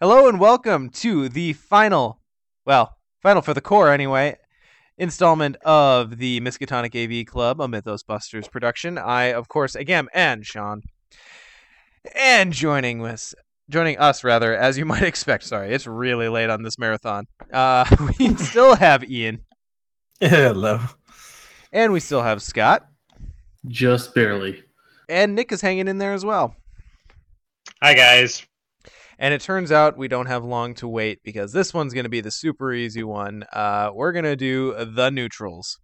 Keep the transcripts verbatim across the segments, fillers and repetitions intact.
Hello and welcome to the final, well, final for the core anyway, installment of the Miskatonic A V Club, a Mythos Busters production. I, of course, again, and Sean. And joining us, joining us rather, as you might expect. Sorry, it's really late on this marathon. Uh, we still have Ian. Hello. And we still have Scott. Just barely. And Nick is hanging in there as well. Hi, guys. And it turns out we don't have long to wait because this one's going to be the super easy one. Uh, we're going to do the neutrals.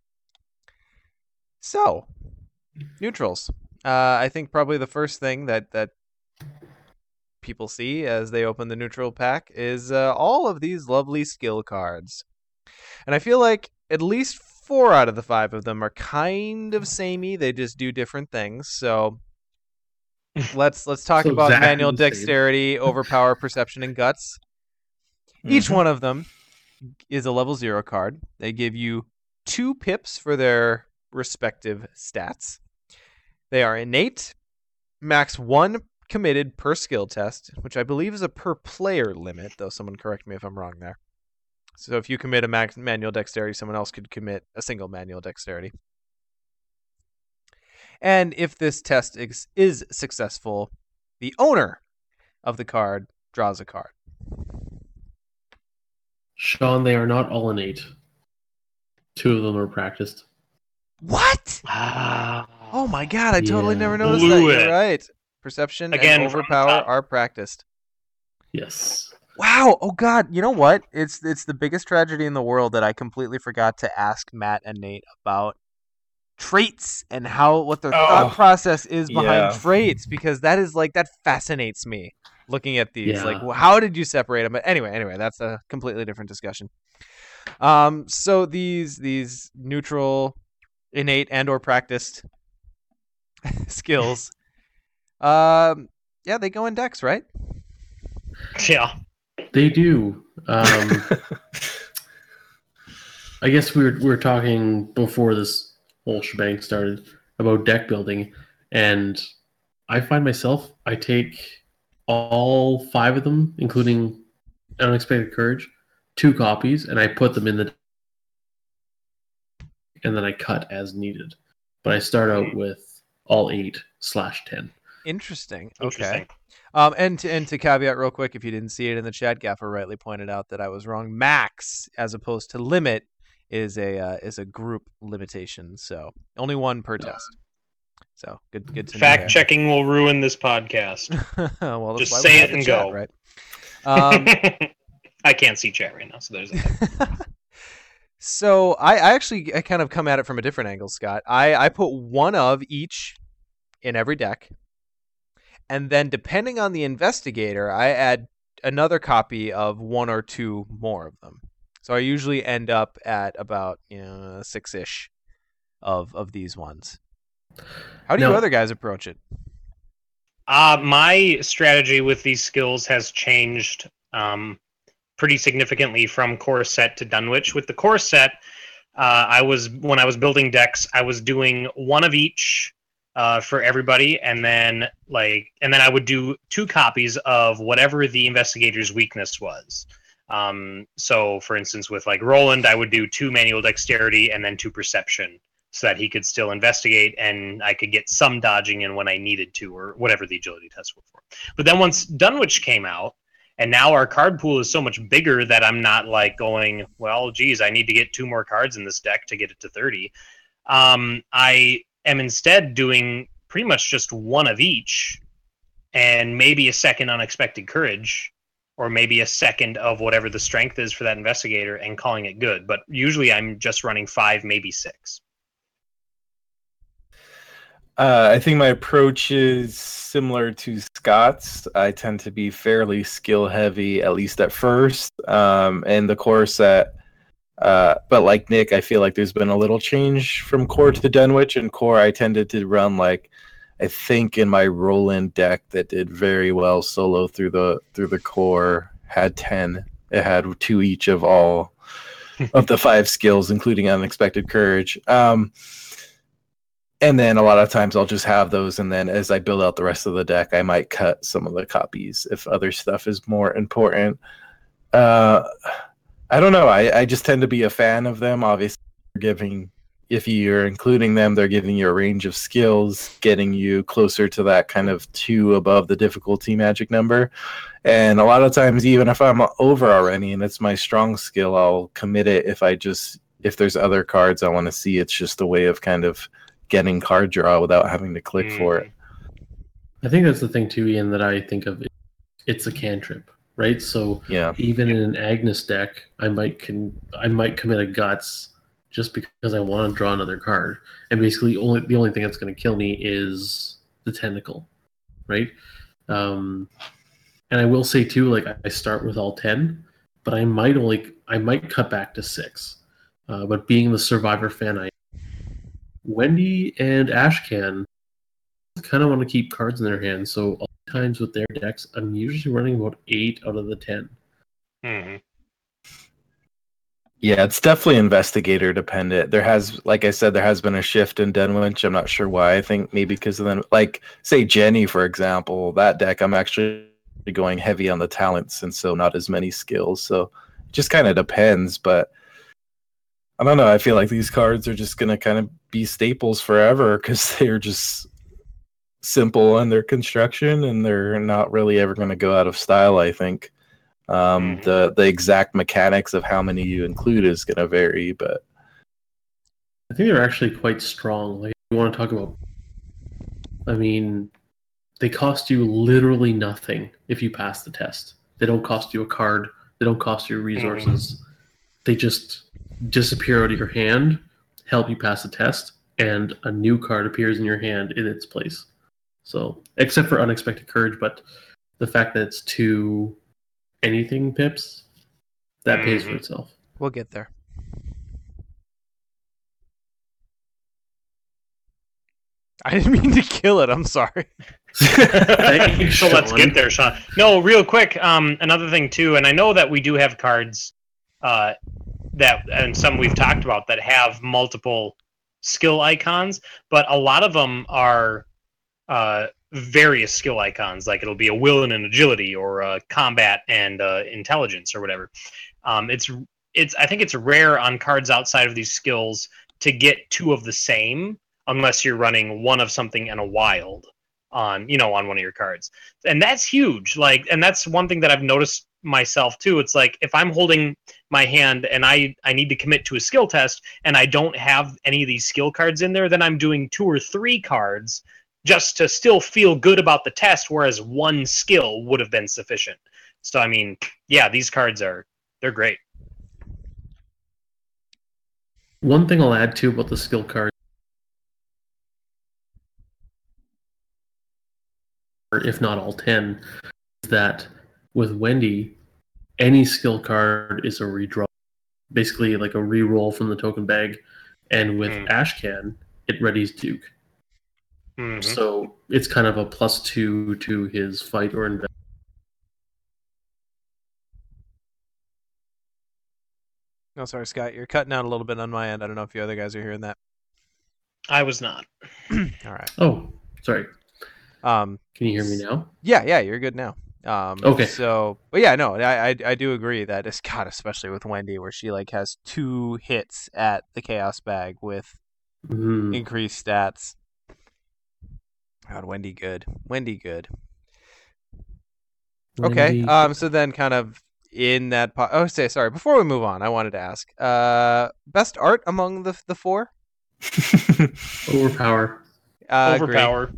So, neutrals. Uh, I think probably the first thing that, that people see as they open the neutral pack is uh, all of these lovely skill cards. And I feel like at least four out of the five of them are kind of samey. They just do different things. So let's let's talk So about exactly manual the same. dexterity, overpower, perception, and guts. Each Mhm. one of them is a level zero card. They give you two pips for their respective stats. They are innate, max one committed per skill test, which I believe is a per player limit, though someone correct me if I'm wrong there. So if you commit a max manual dexterity, someone else could commit a single manual dexterity. And if this test is, is successful, the owner of the card draws a card. Sean, they are not all innate. Two of them are practiced. What? Ah. Oh my god, I totally Yeah. never noticed Blew that. You're it. right. Perception Again, and from the overpower top. are practiced. Yes. Wow. Oh god, you know what? It's it's the biggest tragedy in the world that I completely forgot to ask Matt and Nate about traits and how what their thought Oh, process is behind yeah. traits, because that is like that fascinates me looking at these. Yeah. Like, wh- how did you separate them? But anyway, anyway, that's a completely different discussion. Um, so these these neutral, innate, and or practiced skills, um, yeah, they go in decks, right? Yeah. They do. Um, I guess we were, we were talking before this whole shebang started about deck building, and I find myself, I take all five of them, including Unexpected Courage, two copies, and I put them in the and then I cut as needed. But I start out with all eight slash ten. Interesting. Interesting. Okay. Um, and to, and to caveat real quick, if you didn't see it in the chat, Gaffer rightly pointed out that I was wrong. Max, as opposed to limit, is a uh, is a group limitation, so only one per test. So good good to know Fact there. checking will ruin this podcast. Well, that's Just why we say have it the and chat, go. right? Um, I can't see chat right now, so there's that. so I, I actually I kind of come at it from a different angle, Scott. I, I put one of each in every deck. And then depending on the investigator, I add another copy of one or two more of them. So I usually end up at about, you know, six-ish of, of these ones. How do you Now- other guys approach it? Uh, my strategy with these skills has changed um, pretty significantly from core set to Dunwich. With the core set, uh, I was when I was building decks, I was doing one of each uh, for everybody, and then like, and then I would do two copies of whatever the investigator's weakness was. Um, so, for instance, with like Roland, I would do two manual dexterity and then two perception, so that he could still investigate and I could get some dodging in when I needed to, or whatever the agility tests were for. But then once Dunwich came out, and now our card pool is so much bigger that I'm not like going, well, geez, I need to get two more cards in this deck to get it to thirty. Um, I am instead doing pretty much just one of each, and maybe a second Unexpected Courage, or maybe a second of whatever the strength is for that investigator, and calling it good. But usually I'm just running five, maybe six. Uh, I think my approach is similar to Scott's. I tend to be fairly skill heavy, at least at first. Um, and the core set, uh, but like Nick, I feel like there's been a little change from core to Dunwich. And core, I tended to run like, I think in my Roland deck that did very well solo through the through the core had ten. It had two each of all of the five skills, including Unexpected Courage. Um, and then a lot of times I'll just have those, and then as I build out the rest of the deck, I might cut some of the copies if other stuff is more important. Uh, I don't know. I, I just tend to be a fan of them. Obviously, they're giving, if you're including them, they're giving you a range of skills, getting you closer to that kind of two above the difficulty magic number. And a lot of times, even if I'm over already and it's my strong skill, I'll commit it if I just, if there's other cards I want to see. It's just a way of kind of getting card draw without having to click Mm. for it. I think that's the thing too, Ian, that I think of. It's a cantrip, right? So Yeah. even in an Agnes deck, I might can I might commit a guts just because I want to draw another card, and basically only the only thing that's going to kill me is the tentacle, right? Um, and I will say too, like I start with all ten, but I might only I might cut back to six. Uh, but being the Survivor fan, I Wendy and Ashcan kind of want to keep cards in their hands, so all the times with their decks, I'm usually running about eight out of the ten. Mhm. Yeah, it's definitely investigator dependent. There has, like I said, there has been a shift in Dunwich. I'm not sure why. I think maybe because of them, like, say, Jenny, for example, that deck, I'm actually going heavy on the talents, and so not as many skills. So it just kind of depends. But I don't know. I feel like these cards are just going to kind of be staples forever because they're just simple in their construction, and they're not really ever going to go out of style, I think. Um, Mhm. the the exact mechanics of how many you include is going to vary, but I think they're actually quite strong. Like, if you want to talk about, I mean, they cost you literally nothing if you pass the test. They don't cost you a card. They don't cost you resources. They just disappear out of your hand, help you pass the test, and a new card appears in your hand in its place. So, except for Unexpected Courage, but the fact that it's two anything pips, that pays for Mhm. itself. We'll get there. I didn't mean to kill it. I'm sorry. Thank you, So let's Sean. get there, Sean. No, real quick. Um, another thing too, and I know that we do have cards, uh, that and some we've talked about that have multiple skill icons, but a lot of them are uh, various skill icons. Like it'll be a will and an agility, or a combat and uh, intelligence, or whatever. Um, it's it's I think it's rare on cards outside of these skills to get two of the same, unless you're running one of something and a wild on you know on one of your cards, and that's huge. Like, and that's one thing that I've noticed myself too. It's like if I'm holding my hand and I I need to commit to a skill test and I don't have any of these skill cards in there, then I'm doing two or three cards just to still feel good about the test, whereas one skill would have been sufficient. So I mean, yeah, these cards are they're great. One thing I'll add too about the skill card, or if not all ten, is that with Wendy, any skill card is a redraw, basically like a re-roll from the token bag, and with Mm. Ashcan, it readies Duke. Mhm. So it's kind of a plus two to his fight or invest. No, sorry, Scott. You're cutting out a little bit on my end. I don't know if you other guys are hearing that. I was not. All right. Oh, sorry. Um, Can you hear me now? yeah, yeah, you're good now. Um, Okay. So, but yeah, no, I, I, I do agree that it's God, especially with Wendy, where she like has two hits at the Chaos Bag with Mhm. increased stats. God, Wendy good. Wendy good. Okay. Wendy- Um. So then, kind of in that. Po- oh, say sorry. Before we move on, I wanted to ask. Uh, best art among the the four. Overpower. Uh, agree. Overpower.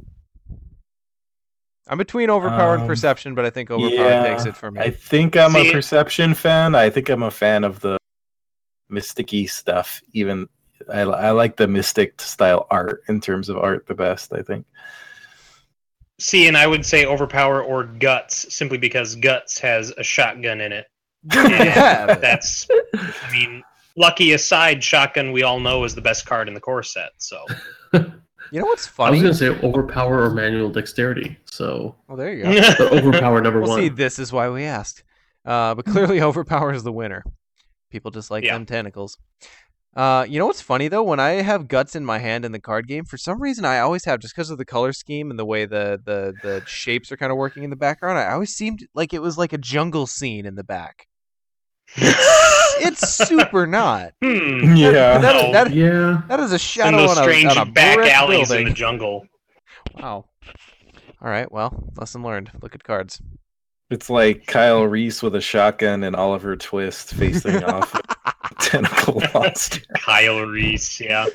I'm between overpower and Um, perception, but I think overpower takes it for me. I think I'm See- a perception fan. I think I'm a fan of the mysticky stuff. Even I, I like the mystic style art in terms of art the best, I think. See, and I would say overpower or guts, simply because guts has a shotgun in it. And Yeah. that's, I mean, lucky aside, shotgun we all know is the best card in the core set. So You know what's I funny? was going to say overpower or manual dexterity. So, Well, there you go. but overpower number Well, one. see, this is why we asked. Uh, but clearly, overpower is the winner. People just like Yeah. them tentacles. Uh, you know what's funny though? When I have guts in my hand in the card game, for some reason I always have, just because of the color scheme and the way the the the shapes are kind of working in the background. I always seemed like it was like a jungle scene in the back. It's super not. Hmm. Yeah. That, No. that, Yeah. that is a In shadow those on a, strange on a back brick alleys building. in the jungle. Wow. All right. Well, lesson learned. Look at cards. It's like Kyle Reese with a shotgun and Oliver Twist facing off a tentacle monster. Kyle Reese, yeah.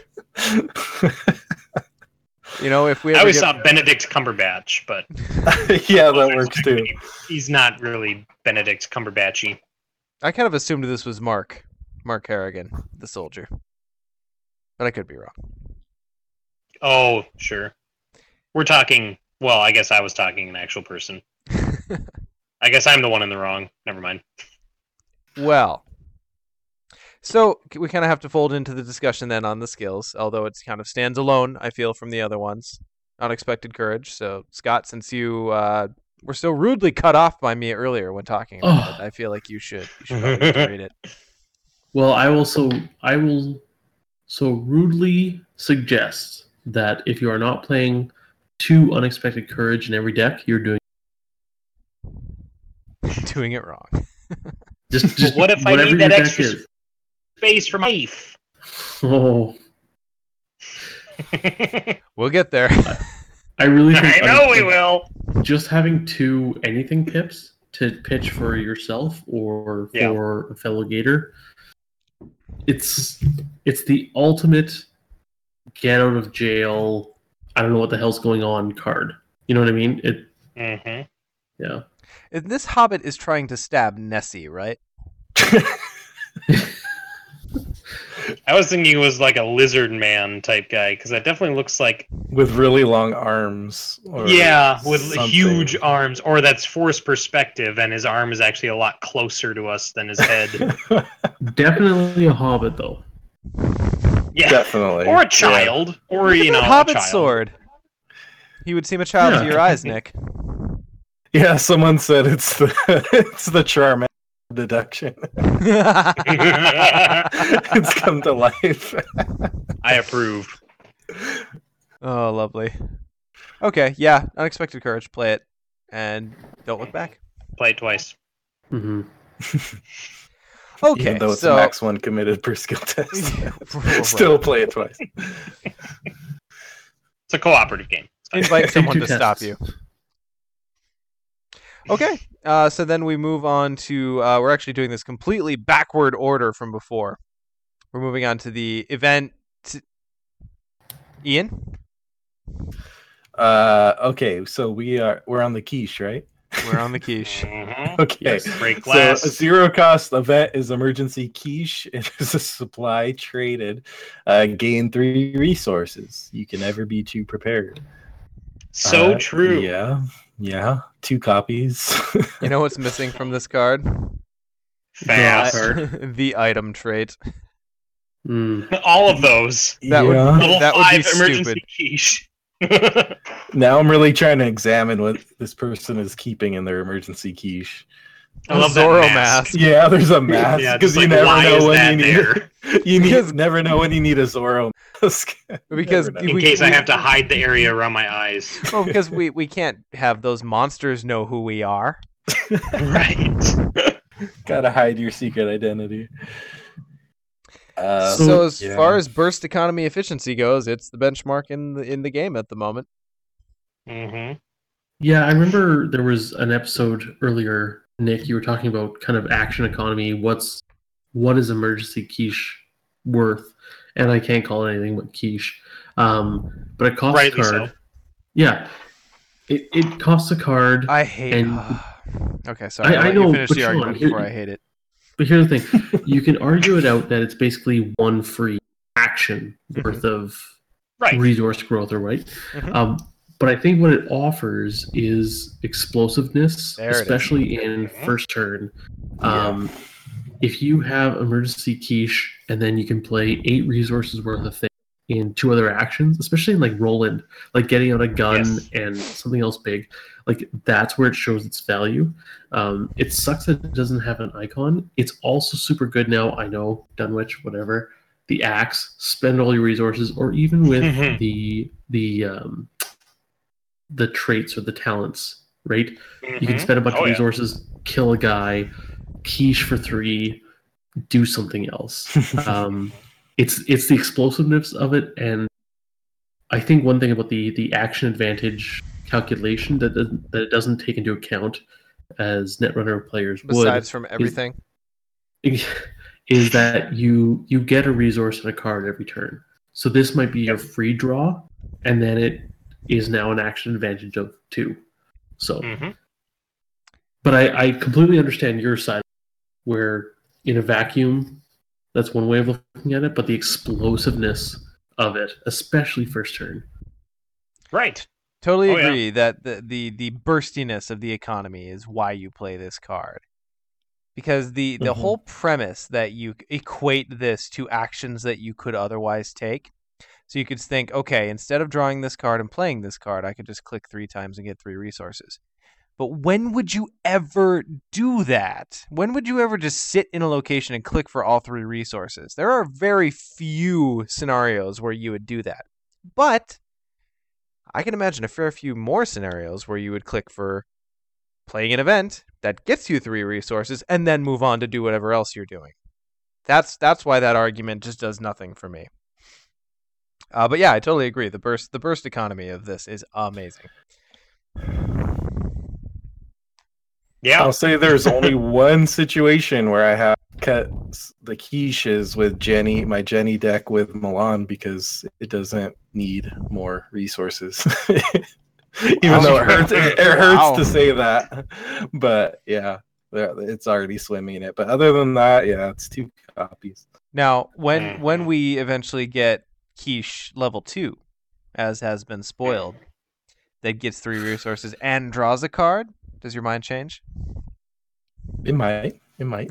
You know, if we I ever always get... saw Benedict Cumberbatch, but Yeah, that works too. he's not really Benedict Cumberbatchy. I kind of assumed this was Mark, Mark Harrigan, the soldier, but I could be wrong. Oh, sure. We're talking. Well, I guess I was talking an actual person. I guess I'm the one in the wrong. Never mind. Well, so we kind of have to fold into the discussion then on the skills, although it kind of stands alone, I feel, from the other ones. Unexpected courage. So, Scott, since you uh, were so rudely cut off by me earlier when talking about Oh. it, I feel like you should you should probably get to read it. Well, I will so I will so rudely suggest that if you are not playing two unexpected courage in every deck, you're doing Doing it wrong. just just What if I whatever need that your deck extra is. space for my life? Oh, We'll get there. I really think I know we unexpected- will. just having two anything pips to pitch for yourself or Yeah. for a fellow gator, it's it's the ultimate get out of jail, I don't know what the hell's going on card. You know what I mean? It hmm yeah. And this hobbit is trying to stab Nessie, right? I was thinking it was like a lizard man type guy because that definitely looks like With really long arms. Or yeah, with something. huge arms, or that's forced perspective, and his arm is actually a lot closer to us than his head. Definitely a hobbit though. Yeah, Definitely. or a child, or you know, a hobbit child. sword. He would seem a child to Yeah. your eyes, Nick. Yeah, someone said it's the it's the Charmander deduction. It's come to life. I approve. Oh, lovely. Okay, yeah, unexpected courage. Play it, and don't look back. Play it twice. hmm Okay, Even though it's so a max one committed per skill test. Right. Still play it twice. It's a cooperative game. invite someone Two to stop tests. you. Okay, uh, so then we move on to uh, we're actually doing this completely backward order from before. We're moving on to the event. Ian, Uh, okay, so we are we're on the quiche, right? we're on the quiche. Mhm. Okay. Yes. Break So glass. a zero cost event is emergency quiche. It is a supply traded. Uh, gain three resources. You can never be too prepared. So Uh, true. Yeah, yeah. Two copies. You know what's missing from this card? Fast. Card. The item trait. Mm. All of those. That would- yeah. Level That would be five emergency stupid. quiche. Now I'm really trying to examine what this person is keeping in their emergency quiche. I love Zorro that mask. Yeah, there's a mask Yeah, because just you like, never why know is when that you need there? it. You need, Because- never know when you need a Zorro mask. Because Never know. In We- case I we- have to hide the area around my eyes. Well, because we, we can't have those monsters know who we are. Right. Gotta hide your secret identity. Uh, so, So- as yeah. far as burst economy efficiency goes, it's the benchmark in the in the game at the moment. hmm Yeah, I remember there was an episode earlier, Nick, you were talking about kind of action economy. What's what is emergency quiche worth? And I can't call it anything but quiche. Um, but it costs Rightly a card. so. Yeah. It it costs a card. I hate. And- okay, sorry. I- I'll I let know, you finish but the Sean, argument here- before I hate it. But here's the thing. You can argue it out that it's basically one free action Mhm. worth of Right. resource growth or right. Mhm. Um, but I think what it offers is explosiveness, There it is. especially in Mhm. first turn. Um, If you have emergency quiche and then you can play eight resources worth of things in two other actions, especially in like Roland, like getting out a gun Yes. and something else big, like that's where it shows its value. Um, it sucks that it doesn't have an icon. It's also super good now. I know Dunwich, whatever. the axe, spend all your resources, or even with Mhm. the the um, the traits or the talents, right? You can Mhm. spend a bunch Oh, of yeah. resources, kill a guy, quiche for three, do something else. Um, it's it's the explosiveness of it, and I think one thing about the the action advantage calculation that doesn't, that it doesn't take into account as Netrunner players would Besides from is everything. is that you you get a resource and a card every turn. So this might be your Yep. free draw, and then it is now an action advantage of two. So, Mhm. but I, I completely understand your side, where in a vacuum, that's one way of looking at it. But the explosiveness of it, especially first turn, Right. Totally Oh, yeah. agree that the, the the burstiness of the economy is why you play this card. Because the, the Mhm. whole premise that you equate this to actions that you could otherwise take. So you could think, okay, instead of drawing this card and playing this card, I could just click three times and get three resources. But when would you ever do that? When would you ever just sit in a location and click for all three resources? There are very few scenarios where you would do that. But I can imagine a fair few more scenarios where you would click for playing an event that gets you three resources and then move on to do whatever else you're doing. That's that's why that argument just does nothing for me. Uh, but yeah, I totally agree. The burst the burst economy of this is amazing. Yeah. I'll say there's only one situation where I have cut the quiches with Jenny, my Jenny deck with Milan, because it doesn't need more resources. Even Wow. though it hurts, it, it hurts Wow. to say that, but yeah, it's already swimming in it. But other than that, yeah, it's two copies. Now, when Mhm. when we eventually get quiche level two, as has been spoiled, that gets three resources and draws a card, does your mind change? It might, it might.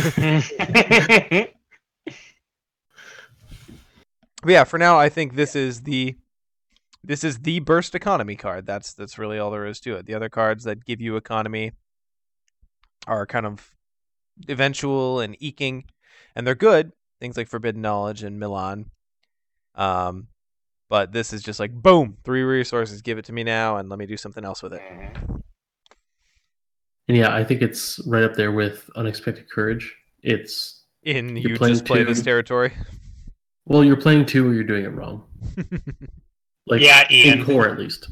But yeah, for now, I think this is the this is the burst economy card. That's that's really all there is to it. The other cards that give you economy are kind of eventual and eking, and they're good. Things like Forbidden Knowledge and Milan. Um, but this is just like boom, three resources. Give it to me now, and let me do something else with it. and yeah, I think it's right up there with Unexpected Courage. It's In You're you playing just play two. this territory. well, you're playing two, or you're doing it wrong. Like Yeah, Ian. in core at least.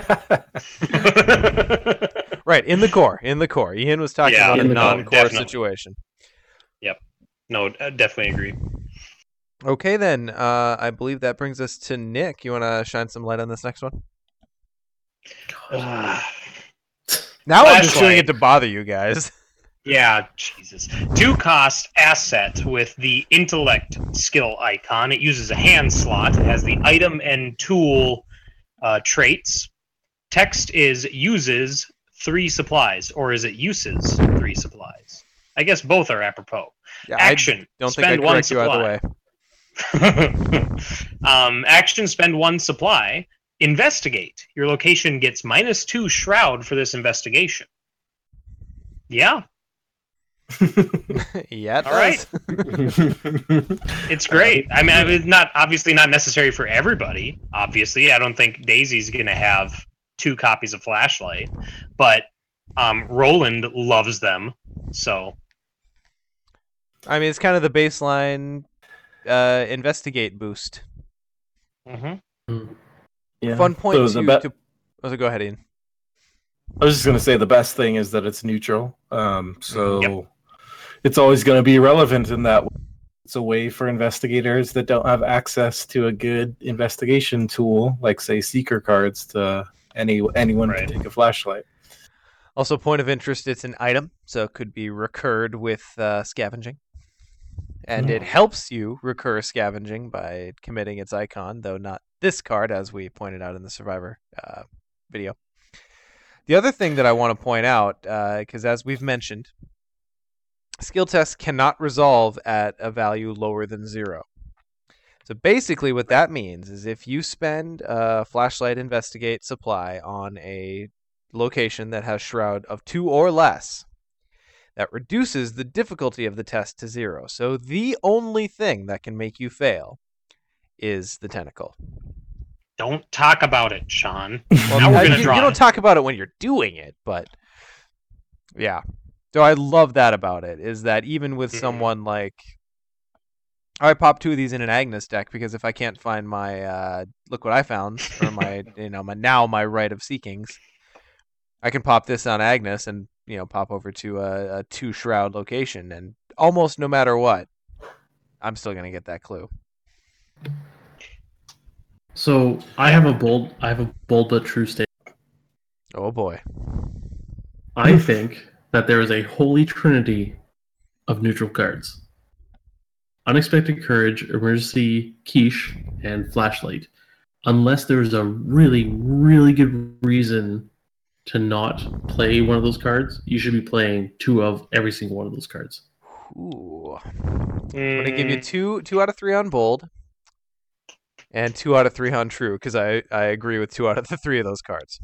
Right, in the core, in the core. Ian was talking Yeah, about in a the core, non-core definitely. situation. No, I definitely agree. Okay, then. Uh, I believe that brings us to Nick. You want to shine some light on this next one? Ah. Now I'm just doing Flashlight. it to bother you guys. Yeah, Jesus. Two cost asset with the intellect skill icon. It uses a hand slot. It has the item and tool uh, traits. Text is uses three supplies, or is it uses three supplies? I guess both are apropos. Yeah, Action. I don't think spend I'd one correct you either supply. way. um, action, spend one supply. Investigate. Your location gets minus two shroud for this investigation. Yeah, Yeah, it All right. does. it's great. I mean, it's not obviously not necessary for everybody. Obviously, I don't think Daisy's going to have two copies of Flashlight, but um, Roland loves them. So I mean, it's kind of the baseline uh, investigate boost. mhm. Yeah. Fun point So to, the be- to... Oh, so go ahead, Ian. I was just gonna say the best thing is that it's neutral. Um, so Yep. it's always going to be relevant in that it's a way for investigators that don't have access to a good investigation tool, like say seeker cards, to any anyone Right. to take a flashlight. Also, point of interest, it's an item, so it could be recurred with uh, scavenging. And it Hmm. helps you recur scavenging by committing its icon, though not this card, as we pointed out in the Survivor uh, video. The other thing that I want to point out, because uh, as we've mentioned, skill tests cannot resolve at a value lower than zero. So basically what that means is if you spend a Flashlight Investigate supply on a location that has Shroud of two or less, that reduces the difficulty of the test to zero. So the only thing that can make you fail is the tentacle. Don't talk about it, Sean. Well, Now we're I- gonna you, draw you don't it. talk about it when you're doing it, but yeah. So I love that about it, is that even with Mhm. someone like, I pop two of these in an Agnes deck because if I can't find my uh, look what I found, or my you know my now my Rite of Seekings, I can pop this on Agnes and you know pop over to a, a two shroud location, and almost no matter what, I'm still gonna get that clue. So I have a bold, I have a bold but true statement. Oh boy. I think that there is a holy trinity of neutral cards: Unexpected Courage, Emergency Quiche, and Flashlight. Unless there's a really, really good reason to not play one of those cards, you should be playing two of every single one of those cards. Ooh. I'm gonna give you Mm, two two out of three on bold, and two out of three on true because I I agree with two out of the three of those cards.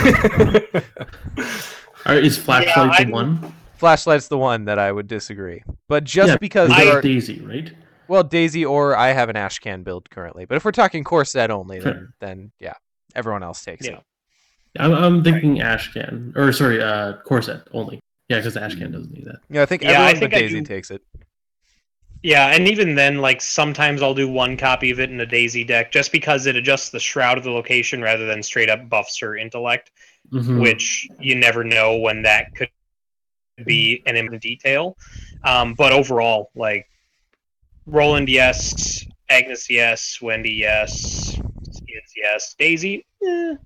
All right, is Flashlight the I'm- one? Flashlight's the one that I would disagree, but just Yeah, because You there got are Daisy, right? well Daisy or I have an Ashcan build currently, but if we're talking core set only, then Fair. then yeah, everyone else takes Yeah. it. I'm, I'm thinking Ashcan, or sorry, uh, Corset only. Yeah, because Ashcan doesn't need that. Yeah, I think Yeah, I everyone think but I Daisy do- takes it. Yeah, and even then, like sometimes I'll do one copy of it in a Daisy deck just because it adjusts the shroud of the location rather than straight up buffs her intellect, Mhm. which you never know when that could be an important detail. Um, but overall, like Roland, yes. Agnes, yes. Wendy, yes. Skids, yes. Daisy, eh.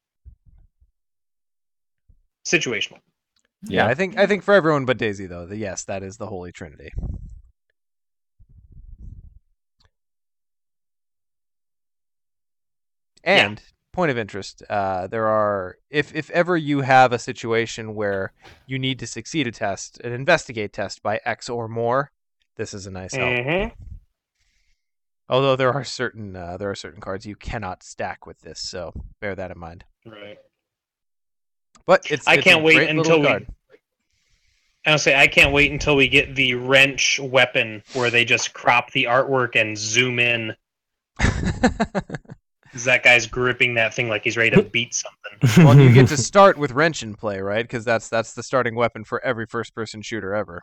Situational. Yeah, I think I think for everyone but Daisy though, the, yes, that is the Holy Trinity. And point of interest, uh, there are if if ever you have a situation where you need to succeed a test, an investigate test by X or more, this is a nice help. Mm-hmm. Although there are certain uh, there are certain cards you cannot stack with this, so bear that in mind. Right. But it's I it's can't a wait great little until we. card. I'll say I can't wait until we get the wrench weapon where they just crop the artwork and zoom in. Because that guy's gripping that thing like he's ready to beat something. Well, and you get to start with wrench in play, right? Because that's that's the starting weapon for every first-person shooter ever.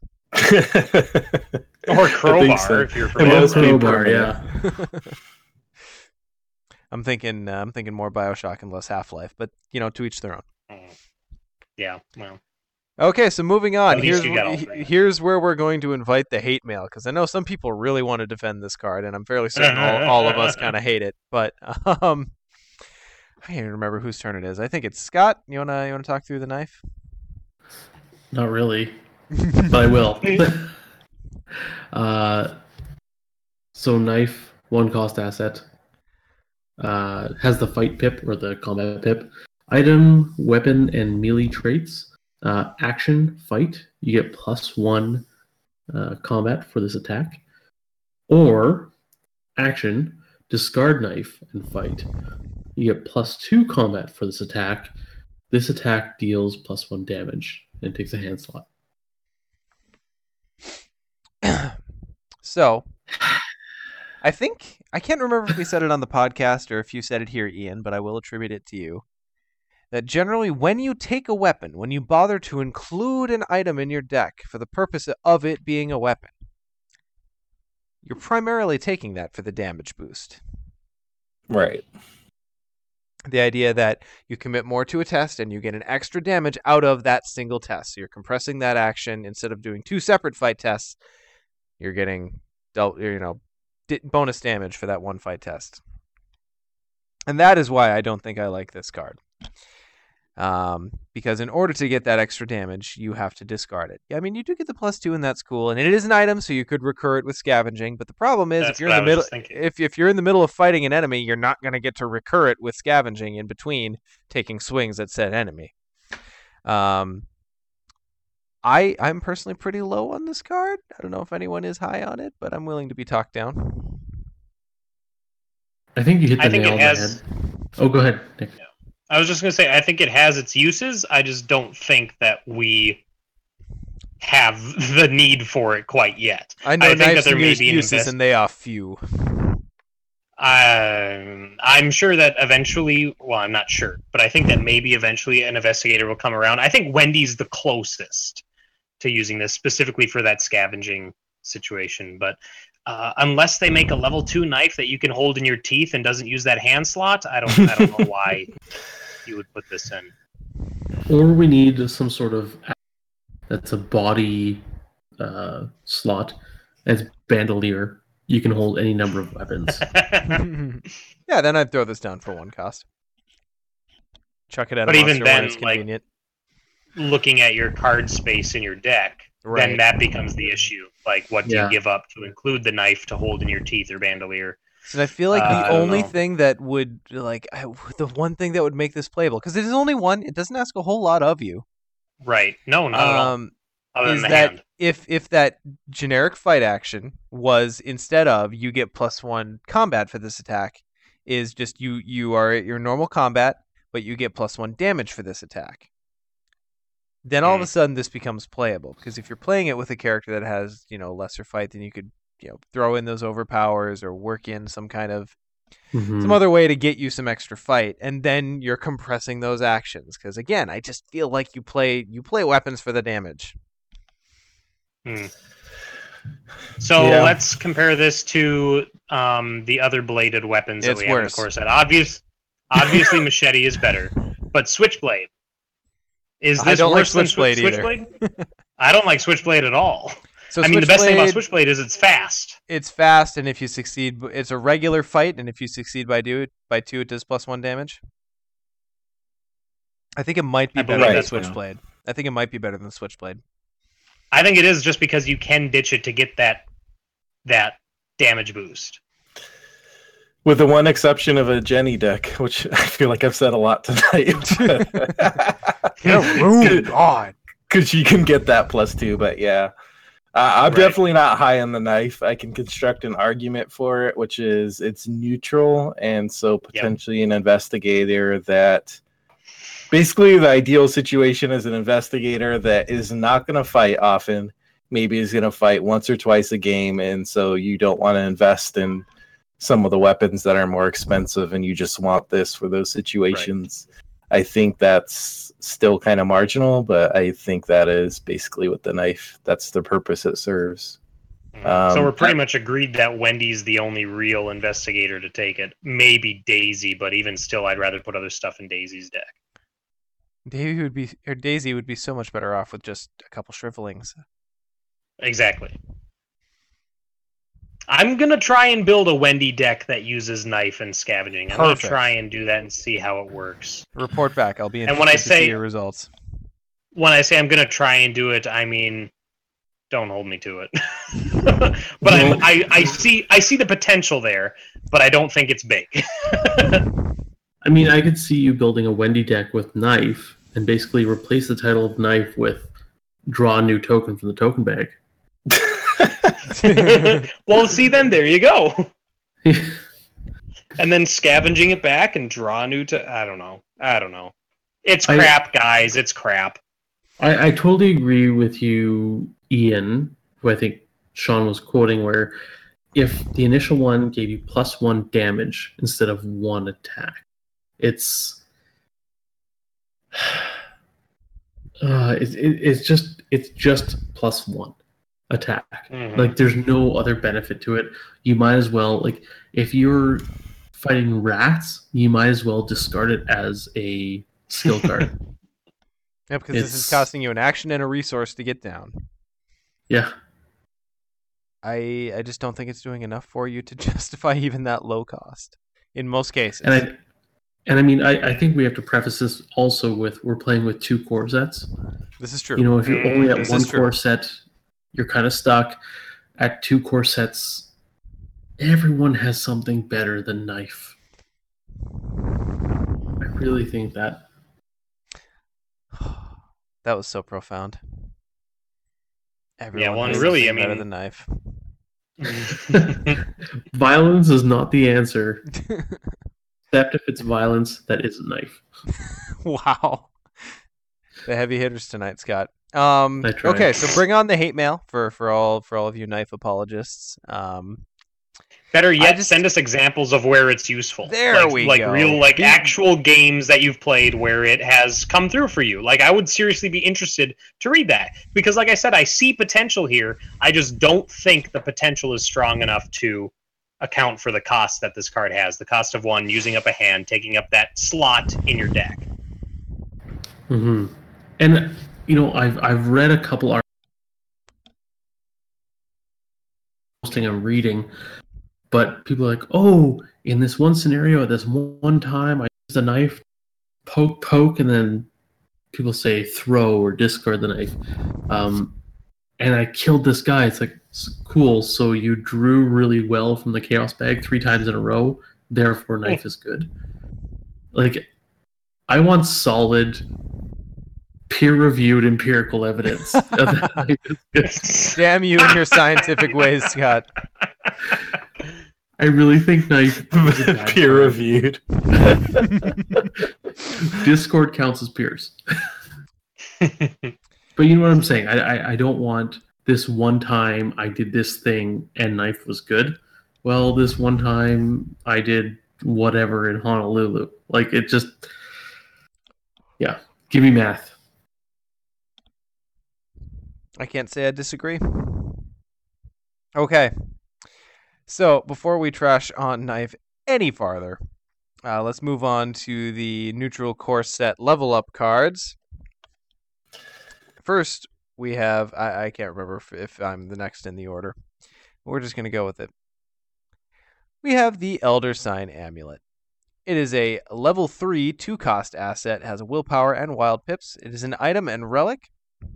Or crowbar, so. if you're It familiar. must be Crowbar, permanent. yeah. I'm thinking uh, I'm thinking more BioShock and less Half-Life, but you know, to each their own. Mm. Yeah, well. Okay, so moving on. At least Here's you got all wh- three. here's where we're going to invite the hate mail because I know some people really want to defend this card, and I'm fairly certain all, all of us kind of hate it. But um, I can't even remember whose turn it is. I think it's Scott. You wanna you wanna talk through the knife? Not really, but I will. uh, so knife, one cost asset, uh, has the fight pip or the combat pip. Item, weapon, and melee traits. Uh, action, fight. You get plus one uh, combat for this attack. Or action, discard knife and fight. You get plus two combat for this attack. This attack deals plus one damage and takes a hand slot. So, I think I can't remember if we said it on the podcast or if you said it here, Ian, but I will attribute it to you. That generally, when you take a weapon, when you bother to include an item in your deck for the purpose of it being a weapon, you're primarily taking that for the damage boost. Right. The idea that you commit more to a test and you get an extra damage out of that single test. So you're compressing that action instead of doing two separate fight tests. You're getting, you know, bonus damage for that one fight test. And that is why I don't think I like this card. Um, because in order to get that extra damage, you have to discard it. I mean, you do get the plus two, and that's cool. And it is an item, so you could recur it with scavenging. But the problem is, That's if you're what in the I middle, was just thinking. if if you're in the middle of fighting an enemy, you're not going to get to recur it with scavenging in between taking swings at said enemy. Um, I I'm personally pretty low on this card. I don't know if anyone is high on it, but I'm willing to be talked down. I think you hit the I think nail it on the has. head. Oh, go ahead, Nick. I was just gonna say I think it has its uses. I just don't think that we have the need for it quite yet. I know I think that knives there and may use- be an uses, invest- and they are few. Um, I'm sure that eventually, well, I'm not sure, but I think that maybe eventually an investigator will come around. I think Wendy's the closest to using this specifically for that scavenging situation. But uh, unless they make a level two knife that you can hold in your teeth and doesn't use that hand slot, I don't, I don't know why you would put this in. Or we need some sort of that's a body uh, slot. It's bandolier. You can hold any number of weapons. Yeah, then I'd throw this down for one cost. Chuck it at But a even monster then, when it's like, convenient. Looking at your card space in your deck, Right. then that becomes the issue. Like, what do Yeah. you give up to include the knife to hold in your teeth or bandolier? So I feel like Uh, the I don't only know. thing that would like I, the one thing that would make this playable, because it is only one, it doesn't ask a whole lot of you. Right. No, not at all. Um, Other is than the that hand. if if that generic fight action was instead of you get plus one combat for this attack, is just you you are at your normal combat, but you get plus one damage for this attack. Then all of a sudden this becomes playable, because if you're playing it with a character that has, you know, lesser fight, then you could, you know, throw in those overpowers or work in some kind of Mhm. some other way to get you some extra fight, and then you're compressing those actions. Because again, I just feel like you play you play weapons for the damage. Hmm. So Yeah. let's compare this to um, the other bladed weapons that It's we have in the worse. core set. Obvious, obviously, machete is better, but switchblade is I this don't like worse than Switchblade Swi- either. Switchblade? I don't like switchblade at all. So I mean, the best thing about Switchblade, switchblade is it's fast. it's fast, and if you succeed, it's a regular fight, and if you succeed by do by two, it does plus one damage. I think it might be I better believe than that's right. Switchblade. I think it might be better than Switchblade. I think it is just because you can ditch it to get that that damage boost. With the one exception of a Jenny deck, which I feel like I've said a lot tonight. God. Because you can get that plus two, but yeah. Uh, I'm Right. definitely not high on the knife. I can construct an argument for it, which is it's neutral, and so potentially an investigator that basically the ideal situation is an investigator that is not going to fight often, maybe is going to fight once or twice a game, and so you don't want to invest in some of the weapons that are more expensive, and you just want this for those situations. I think that's still kind of marginal, but I think that is basically what the knife, that's the purpose it serves. Um, so we're pretty much agreed that Wendy's the only real investigator to take it. Maybe Daisy, but even still, I'd rather put other stuff in Daisy's deck. Davey would be or Daisy would be so much better off with just a couple shrivelings. Exactly. I'm gonna try and build a Wendy deck that uses knife and scavenging. I'm Perfect. gonna try and do that and see how it works. Report back. I'll be And interested when I to say- see your results. When I say I'm gonna try and do it, I mean, don't hold me to it. but I'm, I, I see, I see the potential there, but I don't think it's big. I mean, I could see you building a Wendy deck with knife and basically replace the title of knife with draw a new token from the token bag. Well, see, then there you go. And then scavenging it back and draw a new to I don't know. I don't know. It's I- crap, guys. It's crap. I, I totally agree with you, Ian, who I think Sean was quoting, where if the initial one gave you plus one damage instead of one attack, it's uh, it's it, it's just it's just plus one attack. Mhm. Like there's no other benefit to it. You might as well, like, if you're fighting rats, you might as well discard it as a skill card. Yeah, because this is It's- costing you an action and a resource to get down. Yeah. I I just don't think it's doing enough for you to justify even that low cost in most cases. And I and I mean I, I think we have to preface this also with we're playing with two core sets. this is true. You know, if you're only at This one is true. core set, you're kind of stuck. At two core sets, everyone has something better than knife. I really think that. That was so profound. Everyone well, and has really, something I better mean- than knife. Violence is not the answer, except if it's violence that isn't knife. Wow. The heavy hitters tonight, Scott. Um, I tried. okay, so bring on the hate mail for, for all for all of you knife apologists. Um, Better yet, just- send us examples of where it's useful. There like, we like go. real, like Be- actual games that you've played where it has come through for you. Like, I would seriously be interested to read that because, like I said, I see potential here. I just don't think the potential is strong enough to account for the cost that this card has. The cost of one, using up a hand, taking up that slot in your deck. Mm-hmm. And you know, I've I've read a couple articles I'm reading, but people are like, oh, in this one scenario, at this one time, I used a knife, poke, poke, and then people say throw or discard the knife, um, and I killed this guy. It's like, cool. So you drew really well from the chaos bag three times in a row, therefore knife is good. Like, I want solid, peer-reviewed empirical evidence of that knife is good. Damn you and your scientific ways, Scott. I really think knife is a bad Peer card. reviewed. Discord counts as peers. But you know what I'm saying? I, I I don't want this one time I did this thing and knife was good. Well, this one time I did whatever in Honolulu. Like, it just, yeah. Give me math. I can't say I disagree. Okay. So, before we trash on knife any farther, uh, let's move on to the neutral core set level up cards. First, we have, I, I can't remember if, if I'm the next in the order. We're just going to go with it. We have the Elder Sign Amulet. It is a level three two cost asset, has willpower and wild pips. It is an item and relic,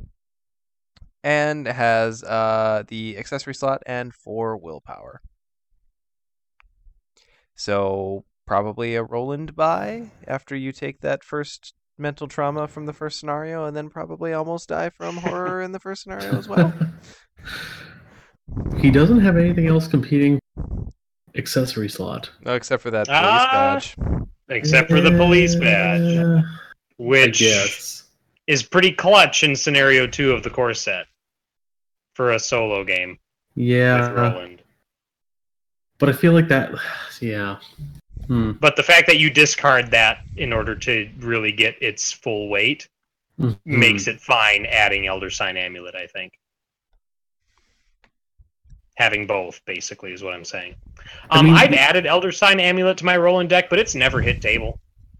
and has uh, the accessory slot and four willpower. So probably a Roland buy after you take that first mental trauma from the first scenario, and then probably almost die from horror in the first scenario as well. He doesn't have anything else competing accessory slot. No, except for that police Ah, badge. Except for the police badge, Uh, I which guess. is pretty clutch in scenario two of the core set for a solo game Yeah. with Roland. But I feel like that, yeah. Hmm. But the fact that you discard that in order to really get its full weight Mhm. makes it fine adding Elder Sign Amulet, I think. Having both, basically, is what I'm saying. I Um, mean- I've added Elder Sign Amulet to my Roland deck, but it's never hit table.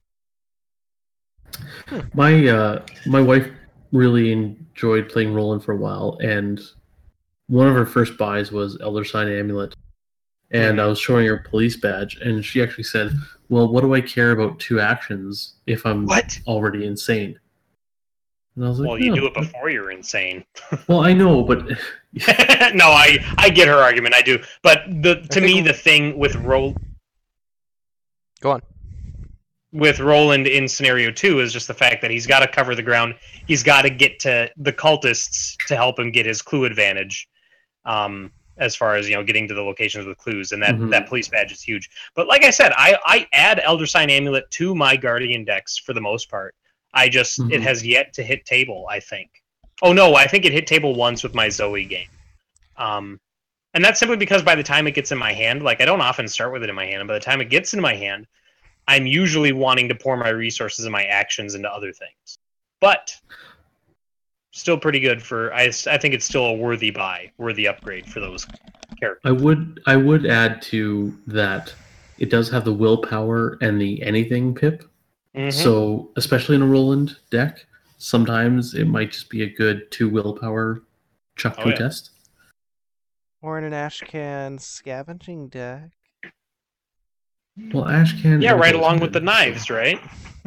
My uh, my wife really enjoyed playing Roland for a while, and one of her first buys was Elder Sign Amulet. And Mhm. I was showing her police badge, and she actually said, "Well, what do I care about two actions if I'm What? already insane?" And I was like, Well, you "Oh, do it before you're insane. Well, I know, but No, I I get her argument. I do, but the to I me think- the thing with Ro- Go on. with Roland in scenario two is just the fact that he's got to cover the ground. He's got to get to the cultists to help him get his clue advantage. Um, as far as you know, getting to the locations with clues, and that, Mhm. that police badge is huge. But like I said, I I add Elder Sign Amulet to my Guardian decks for the most part. I just it Mhm. has yet to hit table. I think. Oh no, I think it hit table once with my Zoe game. Um, and that's simply because by the time it gets in my hand, like I don't often start with it in my hand, and by the time it gets in my hand, I'm usually wanting to pour my resources and my actions into other things. But still pretty good for I, I think it's still a worthy buy, worthy upgrade for those characters. I would I would add to that it does have the willpower and the anything pip. Mhm. So especially in a Roland deck, sometimes it might just be a good two willpower chuck Oh, to a yeah. test. Or in an Ashcan scavenging deck. Well, Ash can Yeah, right everything's along with good, the knives, right?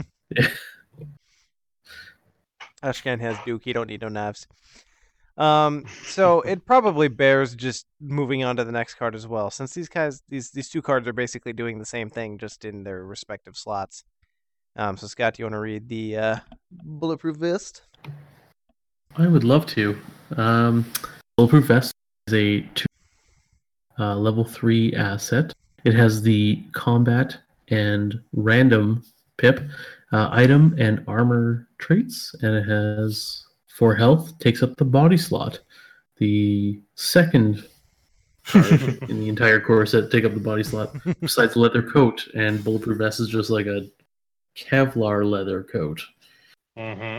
Ashcan has Duke. You don't need no knives. Um, so it probably bears just moving on to the next card as well, since these guys, these these two cards are basically doing the same thing, just in their respective slots. Um, so Scott, do you want to read the uh, bulletproof vest? I would love to. Um, Bulletproof Vest is a two, uh, level three asset. It has the combat and random pip, uh, item and armor traits, and it has For health, takes up the body slot. The second card in the entire core set take up the body slot, besides leather coat, and bulletproof vest is just like a Kevlar leather coat. Mm-hmm.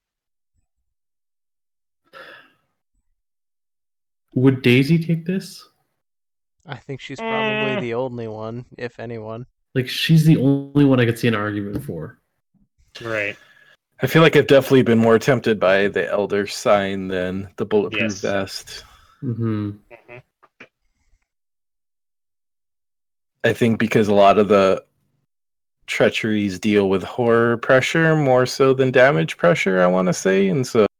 Would Daisy take this? I think she's probably Mm. the only one, if anyone. Like, she's the only one I could see an argument for. Right. I feel like I've definitely been more tempted by the Elder Sign than the Bulletproof Yes. Vest. Mm-hmm. Mm-hmm. I think because a lot of the treacheries deal with horror pressure more so than damage pressure, I want to say. And so,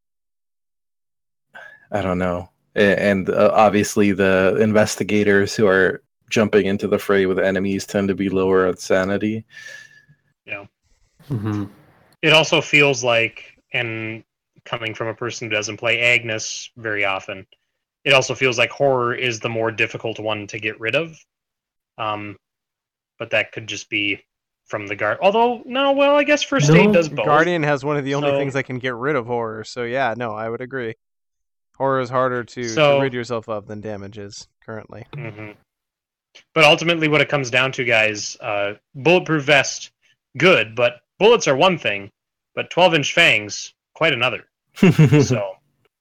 I don't know. A- And uh, obviously, the investigators who are jumping into the fray with enemies tend to be lower on sanity. Yeah. Mm-hmm. It also feels like, and coming from a person who doesn't play Agnes very often, it also feels like horror is the more difficult one to get rid of. Um, but that could just be from the guard. Although, no, well, I guess First No, Aid does both. Guardian has one of the only So- things that can get rid of horror, so yeah, no, I would agree. Horror is harder to, So- to rid yourself of than damage is currently. hmm But ultimately, what it comes down to, guys, uh, bulletproof vest, good, but bullets are one thing, but twelve-inch fangs, quite another. So,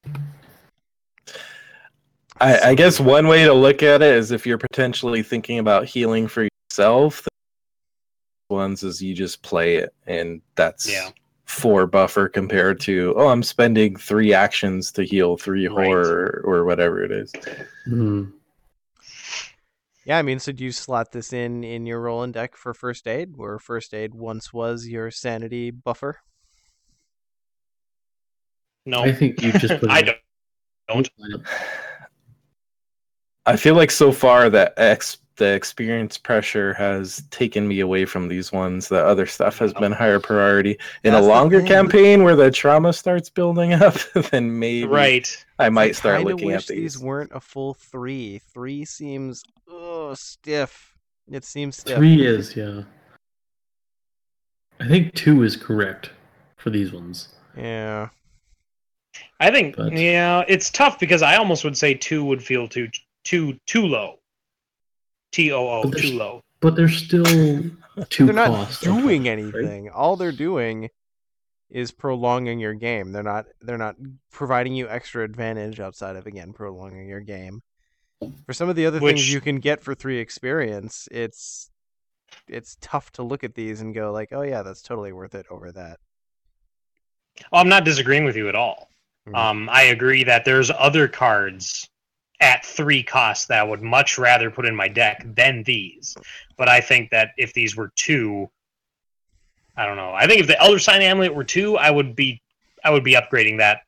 I, I guess one way to look at it is if you're potentially thinking about healing for yourself, the ones is you just play it, and that's Yeah. four buffer compared to, oh, I'm spending three actions to heal three Right. horror or whatever it is. Mm-hmm. Yeah, I mean, so do you slot this in in your rolling deck for First Aid, where First Aid once was your sanity buffer? no. I think you just put I it don't. don't. don't. I feel like so far that ex- the experience pressure has taken me away from these ones. The other stuff has been higher priority. In That's a the longer thing. campaign where the trauma starts building up, then maybe Right. I might I start kinda looking wish at these. weren't a full three. Three seems oh stiff. It seems stiff. Three is, yeah. I think two is correct for these ones. Yeah. I think, But- yeah, it's tough because I almost would say two would feel too too too low. T O O, But there's- too low. But they're still two They're not costs. doing upfront, right? anything. All they're doing is prolonging your game. They're not they're not providing you extra advantage outside of again prolonging your game. For some of the other Which- things you can get for three experience, it's it's tough to look at these and go like, "Oh yeah, that's totally worth it over that." Oh, I'm not disagreeing with you at all. Mhm. Um, I agree that there's other cards at three costs that I would much rather put in my deck than these. But I think that if these were two, I don't know. I think if the Elder Sign Amulet were two, I would be, I would be upgrading that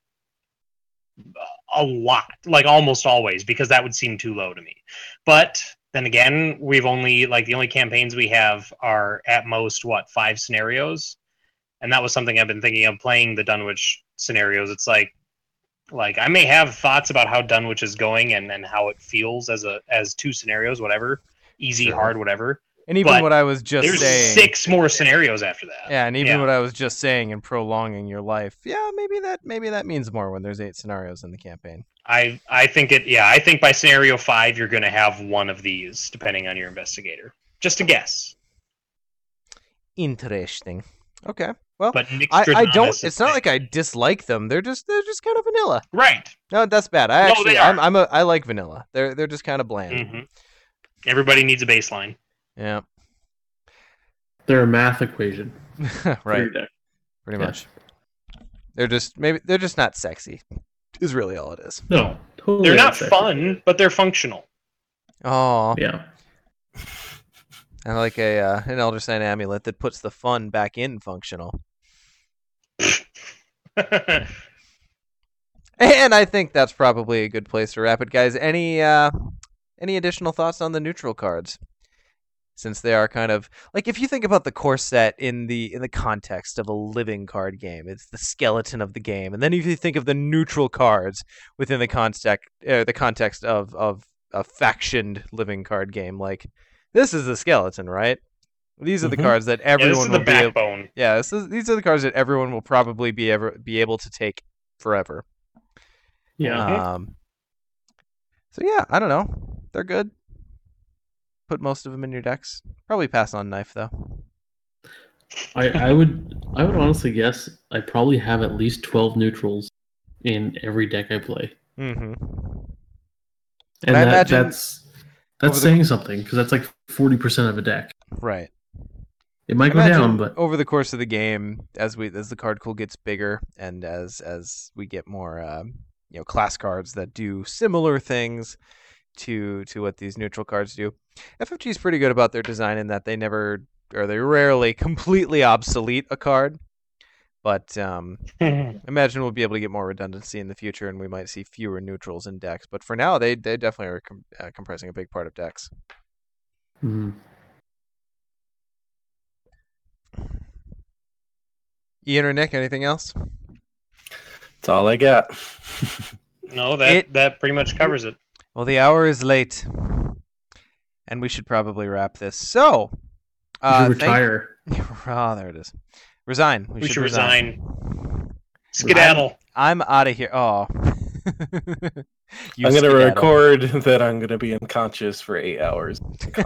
a lot, like almost always, because that would seem too low to me. But then again, we've only like the only campaigns we have are at most what five scenarios, and that was something I've been thinking of playing the Dunwich scenarios. It's like, like I may have thoughts about how Dunwich is going and, and how it feels as a as two scenarios, whatever, easy, Sure. hard, whatever. And even But what I was just There's saying, six more scenarios after that. yeah, and even Yeah. what I was just saying in prolonging your life, yeah, maybe that maybe that means more when there's eight scenarios in the campaign. I I think it. Yeah, I think by scenario five, you're going to have one of these, depending on your investigator. Just a guess. Interesting. Okay. Well, But I, Nixtradon I don't. is the It's not thing. like I dislike them. They're just they're just kind of vanilla. Right. No, that's bad. I No, actually they I'm are. I'm a I like vanilla. They're they're just kind of bland. hmm Everybody needs a baseline. Yeah. They're a math equation. for Right. your deck. Pretty Yeah. much. They're just maybe they're just not sexy. Is really all it is. No, totally. They're not unsexy. fun, but they're functional. Oh, Yeah. I like a uh, an Elder Sign amulet that puts the fun back in functional. And I think that's probably a good place to wrap it, guys. Any uh, any additional thoughts on the neutral cards? Since they are kind of like if you think about the core set in the in the context of a living card game, it's the skeleton of the game, and then if you think of the neutral cards within the context uh, the context of of a factioned living card game, like this is the skeleton, right? These are the Mhm. cards that Yeah, this everyone is the will be able, backbone. yeah, this is, these are the cards that everyone will probably be ever be able to take forever. Yeah. Um. So yeah, I don't know. They're good. Put most of them in your decks. Probably pass on Knife though. I, I would I would honestly guess I probably have at least twelve neutrals in every deck I play, Mm-hmm. and I that, imagine that's that's over the- saying something because that's like forty percent of a deck. Right. It might go Imagine down, but over the course of the game, as we as the card pool gets bigger, and as as we get more, um, you know, class cards that do similar things to to what these neutral cards do, F F G is pretty good about their design in that they never or they rarely completely obsolete a card. But um, imagine we'll be able to get more redundancy in the future, and we might see fewer neutrals in decks. But for now, they they definitely are com- uh, comprising a big part of decks. Mhm. Ian or Nick, anything else? That's all I got. No, that It- that pretty much covers it. Well, the hour is late, and we should probably wrap this. So, You uh, should thank- retire. oh, there it is. Resign. We, We should resign. Skedaddle. I'm out of here. Oh. You I'm gonna skedaddle. record that I'm gonna be unconscious for eight hours.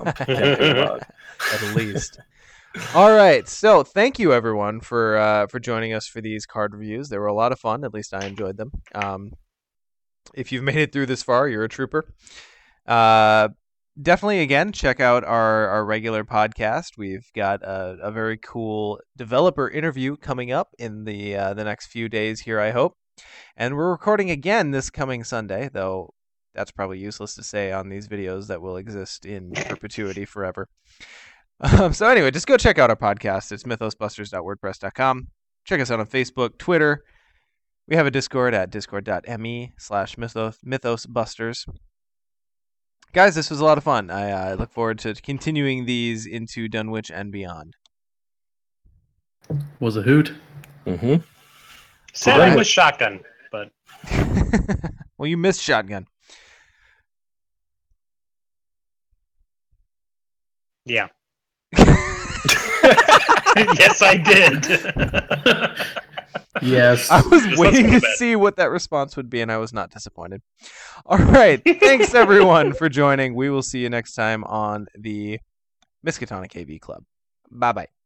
At least. All right. So thank you everyone for uh, for joining us for these card reviews. They were a lot of fun. At least I enjoyed them. Um, if you've made it through this far, you're a trooper. Uh, definitely, again, check out our, our regular podcast. We've got a, a very cool developer interview coming up in the uh, the next few days here, I hope. And we're recording again this coming Sunday, though that's probably useless to say on these videos that will exist in perpetuity forever. Um, so anyway, just go check out our podcast. It's mythos busters dot wordpress dot com. Check us out on Facebook, Twitter. We have a Discord at discord.me slash mythosbusters. Guys, this was a lot of fun. I uh, look forward to continuing these into Dunwich and beyond. Was a hoot. Mm-hmm. Sadly Right. with shotgun, but Well, you missed Shotgun. yeah. Yes, I did. Yes. I was Just waiting let's go to to bed. see what that response would be, and I was not disappointed. All right. Thanks, everyone, for joining. We will see you next time on the Miskatonic A V Club. Bye-bye.